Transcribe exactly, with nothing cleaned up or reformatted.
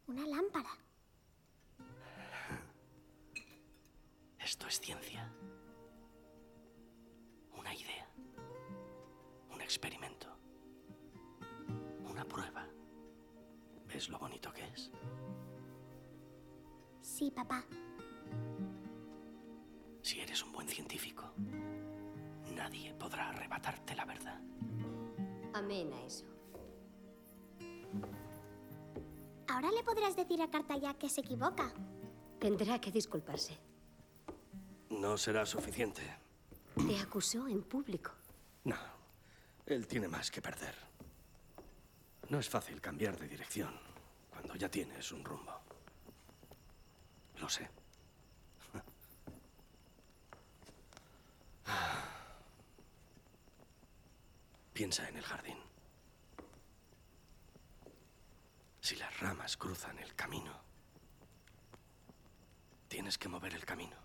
Una lámpara. Esto es ciencia. Una idea. Un experimento. Una prueba. ¿Ves lo bonito que es? Sí, papá. Si eres un buen científico, nadie podrá arrebatarte la verdad. Amén a eso. Ahora le podrás decir a Cartaya que se equivoca. Tendrá que disculparse. No será suficiente. Te acusó en público. No, él tiene más que perder. No es fácil cambiar de dirección cuando ya tienes un rumbo. Lo sé. Piensa en el jardín. Si las ramas cruzan el camino, tienes que mover el camino.